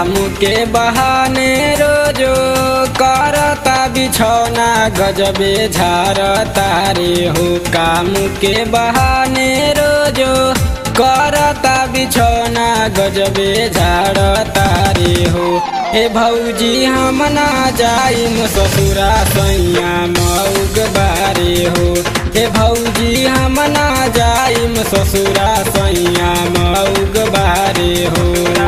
काम के बहाने रोजो करता बिछौना गजबे झारता रे हो। काम के बहाने रोजो करता बिछौना गजबे झाड़ता रे हो। हे भौजी हम ना जाइम ससुरा सैया मऊग बारे हो। हे भौजी हम ना जाइम ससुरा सैया मऊग बारे हो।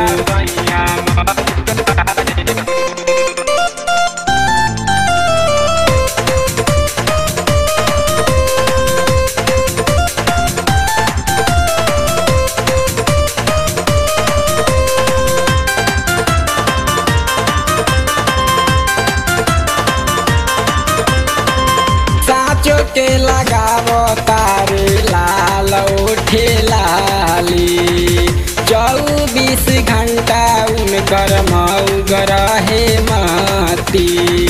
के लगावो तारे लाल ओठे लाली 24 घंटा उनकर मऊग रहे मती।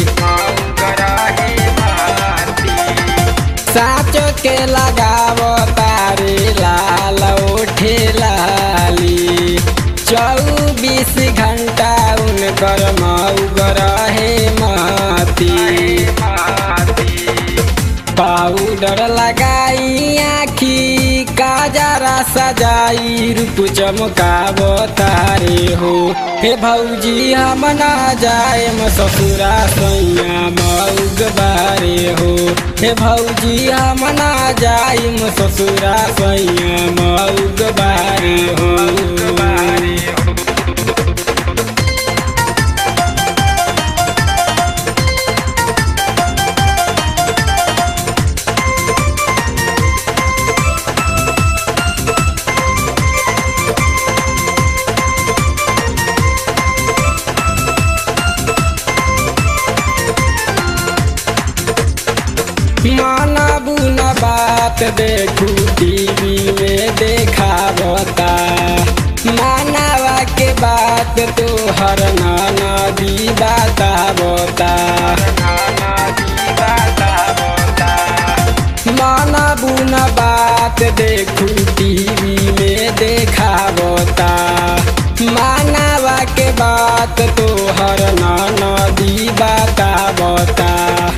साचो के लगावो तारे लाल ओठे लाली 24 घंटा उनकर मऊग रहे मती। पाउडर लगाई आखी काजरा सजाई रूप चमकावो तारे हो। हे भौजी हम ना जाएम ससुरा सैया मऊग बारे हो। हे भौजी हम ना जाइम ससुरा सैया मऊग बारे हो। मानबू न बात देखू टीवी में देखावता मानवा के बात तो हर नदी बतावता। मानबू न बात देखू टीवी में देखावता मानवा के बात तो हर नदी बतावता।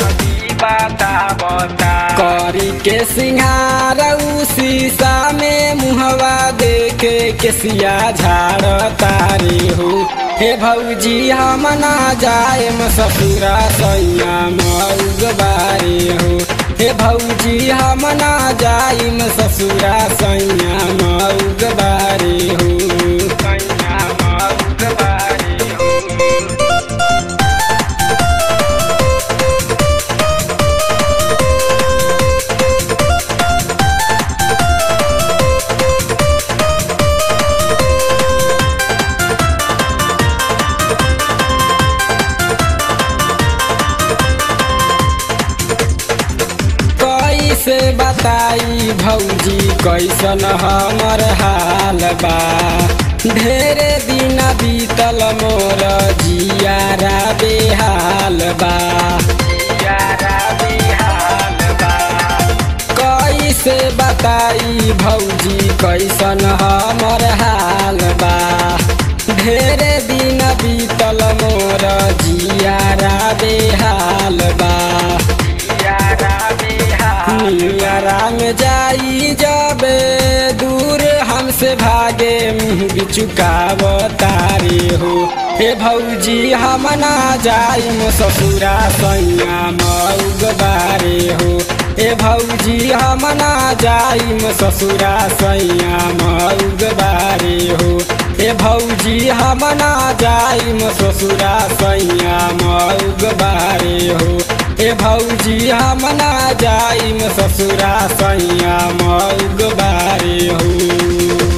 करी के सिंहार शीशा में मुहवा देखे केसिया झाड़ता रे हो। हे भौजी हम ना जाएम ससुरा सैया मऊग बारे हो। हे भौजी हम ना जाइम ससुरा सैया मऊग बारे हो। से बताई भौजी कैसन हमर हाल बा। ढेरे दिन बीतल मोर जियारा बेहाल बा। कैसे बताई भौजी कैसन हमर हाल बा। ढेरे दिन बीतल मोर जियारा बेहाल बा। नियरा में जाई जबे दूर हमसे भागे मुँह बिचुकावो तारे हो। हे भौजी हम ना जाइम ससुरा सैया मऊग बारे हो। हे भौजी हम ना जाइम ससुरा सैया मऊग बारे हो। हे भौजी हम ना जाइम ससुरा सैया मऊग बारे हो। हे भौजी हम ना जाइम ससुरा सैया मऊग बारे हो।